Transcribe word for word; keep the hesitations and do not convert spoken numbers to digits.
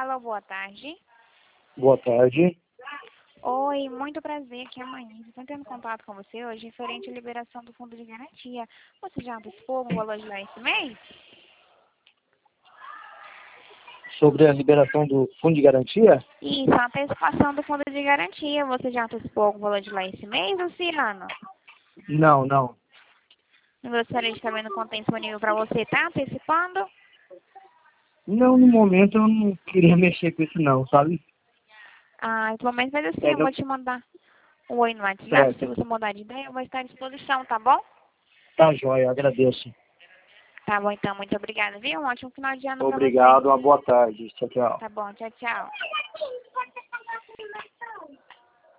Alô, boa tarde. Boa tarde. Oi, muito prazer, aqui é a Maísa. Estou entrando em contato com você hoje referente à liberação do fundo de garantia. Você já antecipou o valor de lá esse mês? Sobre a liberação do fundo de garantia? Isso, a antecipação do fundo de garantia. Você já antecipou o valor de lá esse mês, Luciano? Não, não. Não gostaria de saber no quanto tem disponível para você, tá antecipando? Não, no momento eu não queria mexer com isso não, sabe? Ah, pelo menos mas assim, É, eu não... vou te mandar um oi no WhatsApp. Se Certo. você mudar de ideia, eu vou estar à disposição, tá bom? Tá jóia, agradeço. Tá bom, então, muito obrigada, viu? Um ótimo final de ano para você. Obrigado, uma boa tarde. Tchau, tchau. Tá bom, tchau, tchau.